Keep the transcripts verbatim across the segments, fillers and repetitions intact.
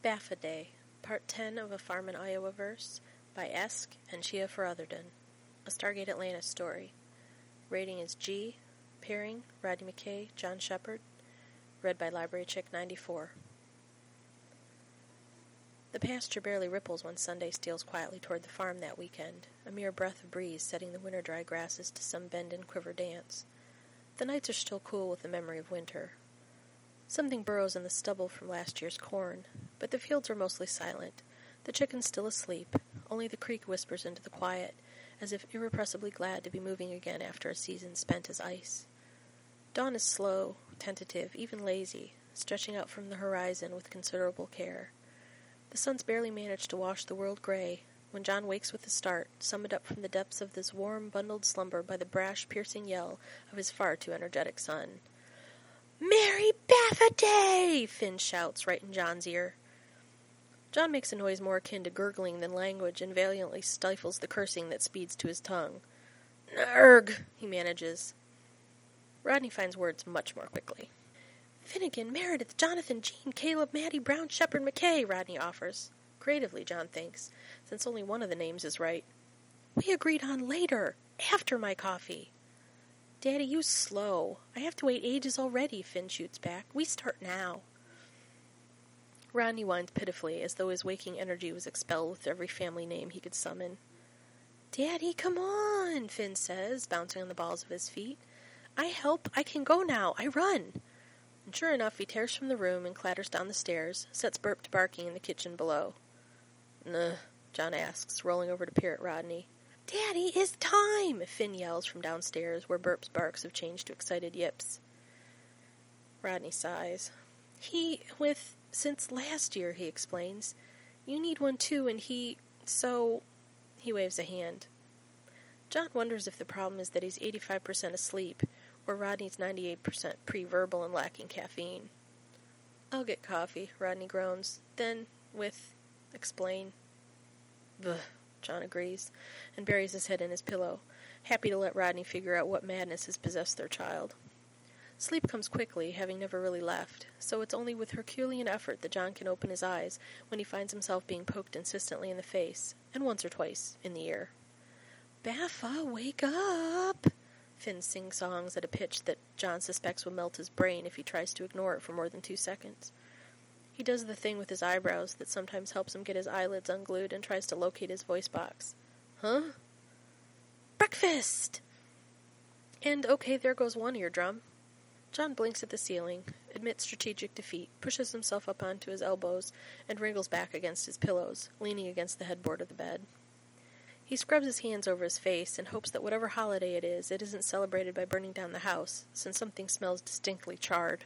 Baffa Day, Part ten of A Farm in Iowa verse, by Esk and Shia Farotherden. A Stargate Atlantis story. Rating is G. Pairing, Rodney McKay, John Shepard. Read by Library Chick ninety-four. The pasture barely ripples when Sunday steals quietly toward the farm that weekend, a mere breath of breeze setting the winter-dry grasses to some bend-and-quiver dance. The nights are still cool with the memory of winter. Something burrows in the stubble from last year's corn, but the fields are mostly silent, the chickens still asleep, only the creek whispers into the quiet, as if irrepressibly glad to be moving again after a season spent as ice. Dawn is slow, tentative, even lazy, stretching out from the horizon with considerable care. The sun's barely managed to wash the world gray, when John wakes with a start, summoned up from the depths of this warm, bundled slumber by the brash, piercing yell of his far too energetic son. "Merry Baffa Day!" Finn shouts right in John's ear. John makes a noise more akin to gurgling than language and valiantly stifles the cursing that speeds to his tongue. "Nerg!" he manages. Rodney finds words much more quickly. "Finnegan, Meredith, Jonathan, Jean, Caleb, Maddie, Brown, Shepard, McKay," Rodney offers. Creatively, John thinks, since only one of the names is right. "We agreed on later, after my coffee." "Daddy, you slow. I have to wait ages already," Finn shoots back. "We start now." Rodney whines pitifully, as though his waking energy was expelled with every family name he could summon. "Daddy, come on," Finn says, bouncing on the balls of his feet. "I help. I can go now. I run." And sure enough, he tears from the room and clatters down the stairs, sets Burp to barking in the kitchen below. "Nuh," John asks, rolling over to peer at Rodney. "Daddy, it's time!" Finn yells from downstairs, where Burp's barks have changed to excited yips. Rodney sighs. He, with, since last year, he explains. You need one too, and he, so, he waves a hand. John wonders if the problem is that he's eighty-five percent asleep, or Rodney's ninety-eight percent pre-verbal and lacking caffeine. "I'll get coffee," Rodney groans. Then, with, explain. "Bleh," John agrees, and buries his head in his pillow, happy to let Rodney figure out what madness has possessed their child. Sleep comes quickly, having never really left, so it's only with Herculean effort that John can open his eyes when he finds himself being poked insistently in the face, and once or twice in the ear. "Baffa, wake up!" Finn sings songs at a pitch that John suspects will melt his brain if he tries to ignore it for more than two seconds. He does the thing with his eyebrows that sometimes helps him get his eyelids unglued and tries to locate his voice box. "Huh?" "Breakfast!" And okay, there goes one eardrum. John blinks at the ceiling, admits strategic defeat, pushes himself up onto his elbows, and wriggles back against his pillows, leaning against the headboard of the bed. He scrubs his hands over his face and hopes that whatever holiday it is, it isn't celebrated by burning down the house, since something smells distinctly charred.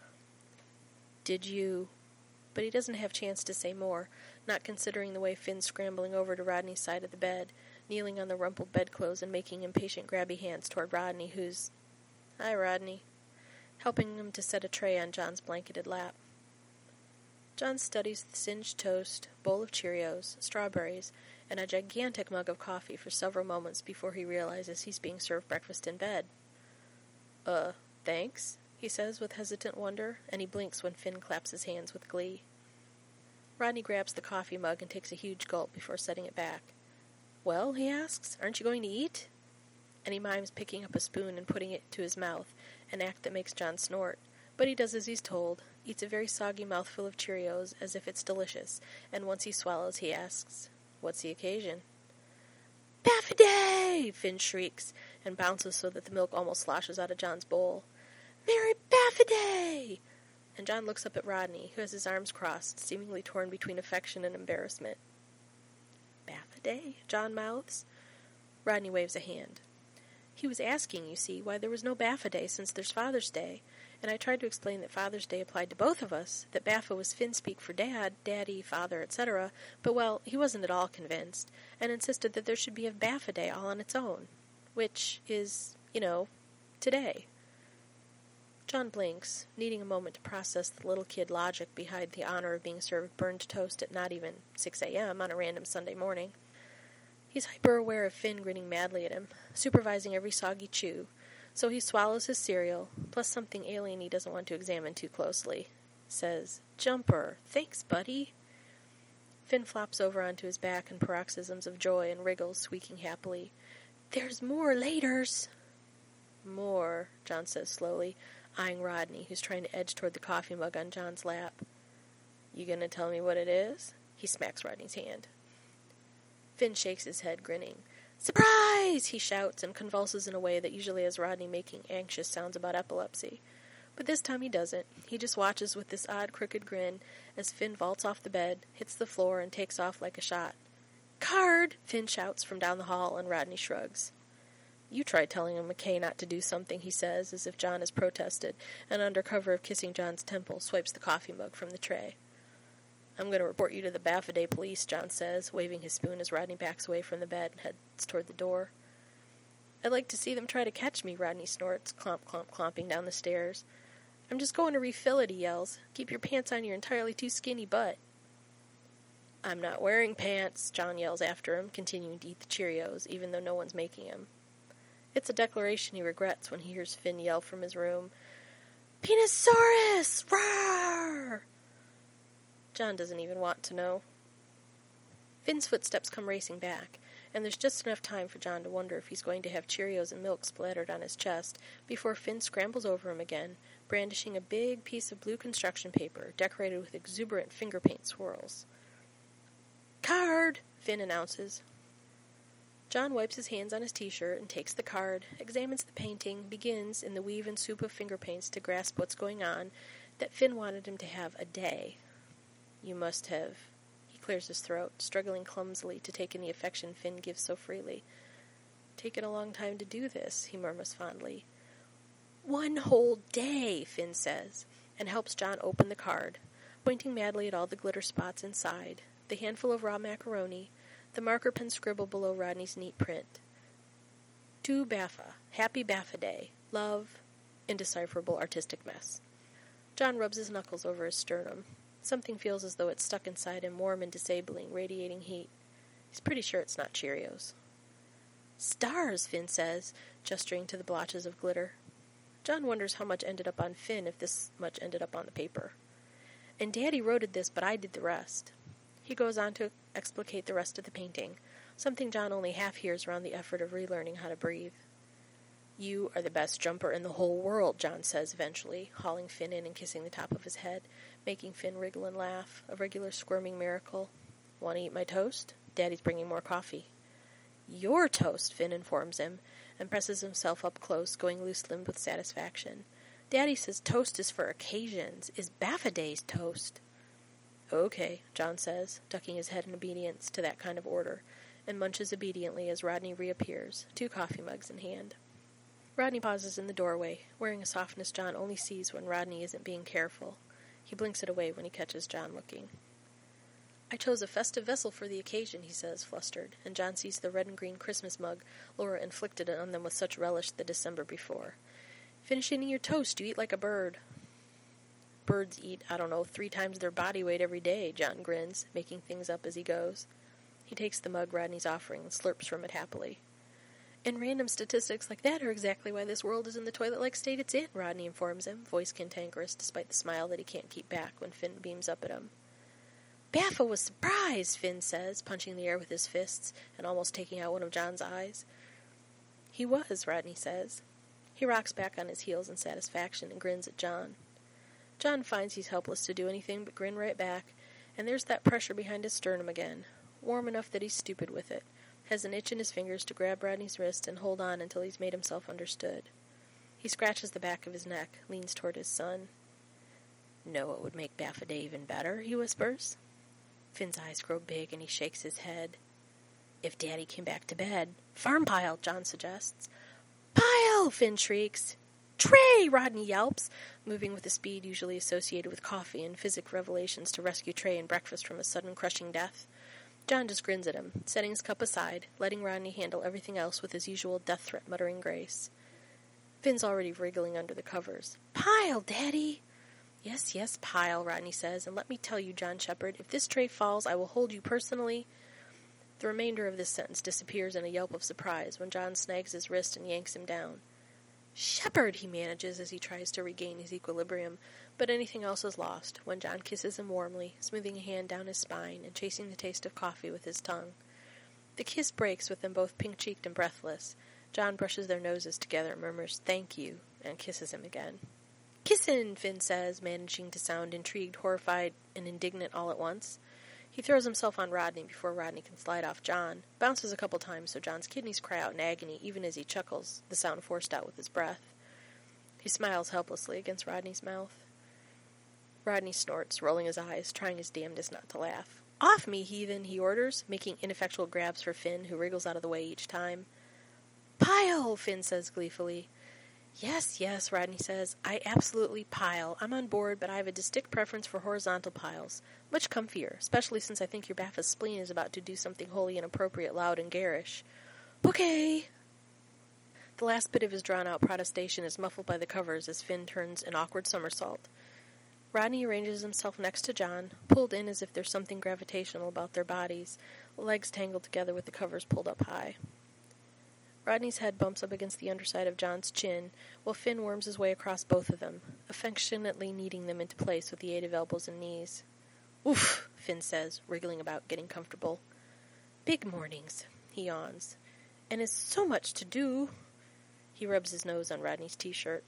"Did you..." But he doesn't have chance to say more, not considering the way Finn's scrambling over to Rodney's side of the bed, kneeling on the rumpled bedclothes and making impatient grabby hands toward Rodney, who's... "Hi, Rodney," helping him to set a tray on John's blanketed lap. John studies the singed toast, bowl of Cheerios, strawberries, and a gigantic mug of coffee for several moments before he realizes he's being served breakfast in bed. Uh, thanks?" he says with hesitant wonder, and he blinks when Finn claps his hands with glee. Rodney grabs the coffee mug and takes a huge gulp before setting it back. "Well," he asks, "aren't you going to eat?" And he mimes picking up a spoon and putting it to his mouth, an act that makes John snort. But he does as he's told, eats a very soggy mouthful of Cheerios as if it's delicious, and once he swallows, he asks, "What's the occasion?" "Baffa Day!" Finn shrieks, and bounces so that the milk almost sloshes out of John's bowl. "Merry Baffa Day!" And John looks up at Rodney, who has his arms crossed, seemingly torn between affection and embarrassment. "Baffa Day?" John mouths. Rodney waves a hand. "He was asking, you see, why there was no Baffa Day since there's Father's Day, and I tried to explain that Father's Day applied to both of us, that Baffa was Finn speak for Dad, Daddy, Father, et cetera, but, well, he wasn't at all convinced, and insisted that there should be a Baffa Day all on its own, which is, you know, today." John blinks, needing a moment to process the little kid logic behind the honor of being served burned toast at not even six a.m. on a random Sunday morning. He's hyper-aware of Finn grinning madly at him, supervising every soggy chew, so he swallows his cereal, plus something alien he doesn't want to examine too closely. Says, "Jumper, thanks, buddy," Finn flops over onto his back in paroxysms of joy and wriggles, squeaking happily. "There's more laters!" "More," John says slowly, eyeing Rodney, who's trying to edge toward the coffee mug on John's lap. "You gonna tell me what it is?" He smacks Rodney's hand. Finn shakes his head, grinning. "Surprise!" he shouts and convulses in a way that usually has Rodney making anxious sounds about epilepsy. But this time he doesn't. He just watches with this odd, crooked grin as Finn vaults off the bed, hits the floor, and takes off like a shot. "Card!" Finn shouts from down the hall, and Rodney shrugs. "You tried telling him McKay not to do something," he says, as if John has protested, and under cover of kissing John's temple, swipes the coffee mug from the tray. "I'm going to report you to the Baffaday police," John says, waving his spoon as Rodney backs away from the bed and heads toward the door. "I'd like to see them try to catch me," Rodney snorts, clomp, clomp, clomping down the stairs. "I'm just going to refill it," he yells. "Keep your pants on your entirely too skinny butt." "I'm not wearing pants," John yells after him, continuing to eat the Cheerios, even though no one's making him. It's a declaration he regrets when he hears Finn yell from his room, "Penisaurus! Roar!" John doesn't even want to know. Finn's footsteps come racing back, and there's just enough time for John to wonder if he's going to have Cheerios and milk splattered on his chest before Finn scrambles over him again, brandishing a big piece of blue construction paper decorated with exuberant finger paint swirls. "Card!" Finn announces. John wipes his hands on his t-shirt and takes the card, examines the painting, begins, in the weave and soup of finger paints, to grasp what's going on, that Finn wanted him to have a day. "You must have..." He clears his throat, struggling clumsily to take in the affection Finn gives so freely. "Taken a long time to do this," he murmurs fondly. "One whole day," Finn says, and helps John open the card, pointing madly at all the glitter spots inside, the handful of raw macaroni, the marker pen scribble below Rodney's neat print. "To Baffa. Happy Baffa Day. Love." Indecipherable artistic mess. John rubs his knuckles over his sternum. Something feels as though it's stuck inside him, warm and disabling, radiating heat. He's pretty sure it's not Cheerios. "Stars," Finn says, gesturing to the blotches of glitter. John wonders how much ended up on Finn if this much ended up on the paper. "And Daddy wrote this, but I did the rest." He goes on to explicate the rest of the painting, something John only half hears around the effort of relearning how to breathe. "You are the best jumper in the whole world," John says eventually, hauling Finn in and kissing the top of his head, making Finn wriggle and laugh, a regular squirming miracle. "Want to eat my toast? Daddy's bringing more coffee." "Your toast," Finn informs him, and presses himself up close, going loose-limbed with satisfaction. "Daddy says toast is for occasions. Is Baffaday's toast?" "Okay," John says, ducking his head in obedience to that kind of order, and munches obediently as Rodney reappears, two coffee mugs in hand. Rodney pauses in the doorway, wearing a softness John only sees when Rodney isn't being careful. He blinks it away when he catches John looking. "I chose a festive vessel for the occasion," he says, flustered, and John sees the red and green Christmas mug Laura inflicted on them with such relish the December before. "Finish eating your toast, you eat like a bird." "Birds eat, I don't know, three times their body weight every day," John grins, making things up as he goes. He takes the mug Rodney's offering and slurps from it happily. "And random statistics like that are exactly why this world is in the toilet-like state it's in," Rodney informs him, voice cantankerous despite the smile that he can't keep back when Finn beams up at him. "Baffa was surprised," Finn says, punching the air with his fists and almost taking out one of John's eyes. "He was," Rodney says. He rocks back on his heels in satisfaction and grins at John. John finds he's helpless to do anything but grin right back, and there's that pressure behind his sternum again, warm enough that he's stupid with it, has an itch in his fingers to grab Rodney's wrist and hold on until he's made himself understood. He scratches the back of his neck, leans toward his son. "Know what would make Baffaday even better?" he whispers. Finn's eyes grow big and he shakes his head. "If Daddy came back to bed." "Farm pile," John suggests. "Pile!" Finn shrieks. "Tray!" Rodney yelps, moving with the speed usually associated with coffee and physic revelations to rescue Tray and breakfast from a sudden crushing death. John just grins at him, setting his cup aside, letting Rodney handle everything else with his usual death threat muttering grace. Finn's already wriggling under the covers. "Pile, Daddy!" "Yes, yes, pile," Rodney says, "and let me tell you, John Shepherd, if this tray falls, I will hold you personally." The remainder of this sentence disappears in a yelp of surprise when John snags his wrist and yanks him down. "Shepherd," he manages as he tries to regain his equilibrium, But anything else is lost when John kisses him warmly, smoothing a hand down his spine and chasing the taste of coffee with his tongue. The kiss breaks with them both pink-cheeked and breathless. John brushes their noses together, murmurs, "Thank you," and kisses him again. "Kissin'," Finn says, managing to sound intrigued, horrified, and indignant all at once. He throws himself on Rodney before Rodney can slide off John, bounces a couple times so John's kidneys cry out in agony even as he chuckles, the sound forced out with his breath. He smiles helplessly against Rodney's mouth. Rodney snorts, rolling his eyes, trying his damnedest not to laugh. "Off me, heathen," he orders, making ineffectual grabs for Finn, who wriggles out of the way each time. "Pile," Finn says gleefully. "Yes, yes," Rodney says. "I absolutely pile. I'm on board, but I have a distinct preference for horizontal piles. Much comfier, especially since I think your Bapho's spleen is about to do something wholly inappropriate, loud, and garish." "Okay." The last bit of his drawn-out protestation is muffled by the covers as Finn turns an awkward somersault. Rodney arranges himself next to John, pulled in as if there's something gravitational about their bodies, legs tangled together with the covers pulled up high. Rodney's head bumps up against the underside of John's chin, while Finn worms his way across both of them, affectionately kneading them into place with the aid of elbows and knees. "Oof," Finn says, wriggling about, getting comfortable. "Big mornings," he yawns. "And it's so much to do." He rubs his nose on Rodney's t-shirt.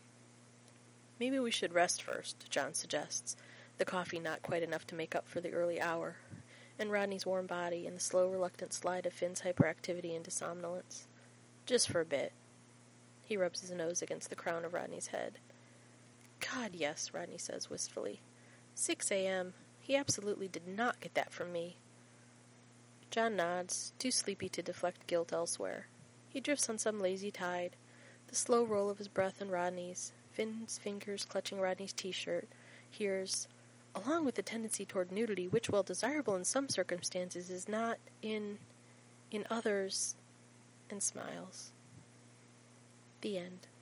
"Maybe we should rest first," John suggests, the coffee not quite enough to make up for the early hour, and Rodney's warm body and the slow, reluctant slide of Finn's hyperactivity into somnolence. "Just for a bit." He rubs his nose against the crown of Rodney's head. "God, yes," Rodney says wistfully. six a.m. He absolutely did not get that from me." John nods, too sleepy to deflect guilt elsewhere. He drifts on some lazy tide, the slow roll of his breath and Rodney's, Finn's fingers clutching Rodney's t-shirt, hears, "along with the tendency toward nudity, which, while desirable in some circumstances, is not in... in others," and smiles. The end.